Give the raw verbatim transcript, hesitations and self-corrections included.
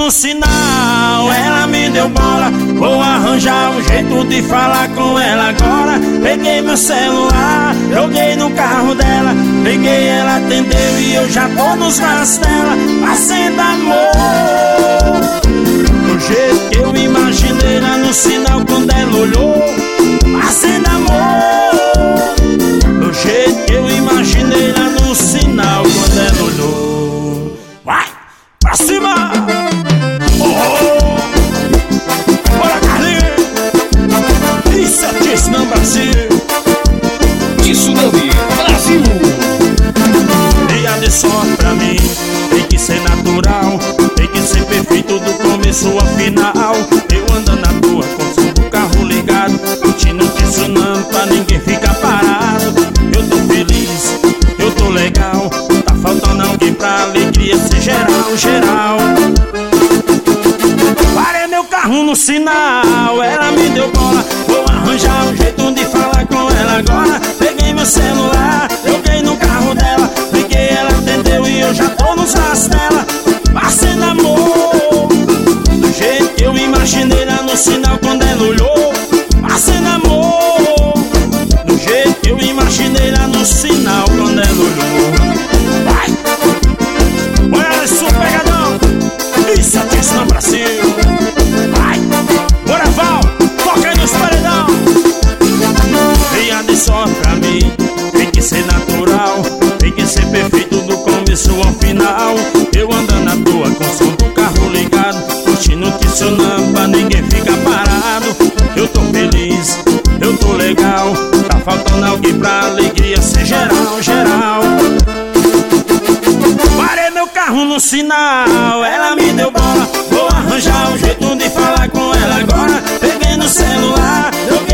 no sinal, ela me deu bola. Vou arranjar um jeito de falar com ela agora. Peguei meu celular, joguei no carro dela. Peguei, ela atendeu e eu já tô nos braços dela. Fazendo amor do jeito que eu imaginei lá no sinal quando ela olhou. Fazendo amor do jeito que eu imaginei lá no sinal quando ela olhou. Vai, pra cima! Oh! Bora, Carlinhos! Isso é Tsunami Brasil! Tsunami Brasil! Dia de sorte pra mim, tem que ser natural, tem que ser perfeito do começo ao final. Eu andando na rua com o som do carro ligado, curtindo o tsunami pra ninguém ficar parado. Eu tô feliz, eu tô legal, tá faltando alguém pra alegria ser geral, geral. Parei meu carro no sinal, ela me deu bola. Vou arranjar um jeito de falar com ela agora. Peguei meu celular, joguei no carro dela. Liguei, ela atendeu e eu já tô nos braços dela. Fazendo amor do jeito que eu imaginei lá no sinal quando ela olhou. Fazendo amor do jeito que eu imaginei lá no sinal quando ela olhou. Vai! Olha esse pegadão! Isso é Tsunami Brasil! Vai! Bora, Val! Toca aí nos paredão! Dia de sorte pra mim, tem que ser natural, tem que ser perfeito do começo ao final. Eu andando à toa com o som do carro ligado, curtindo o tsunami pra ninguém ficar parado. Eu tô feliz, eu tô legal, tá faltando alguém pra alegria ser geral, geral. Parei meu carro no sinal, ela me deu bola. Vou arranjar um jeito de falar com ela agora. Peguei no celular, eu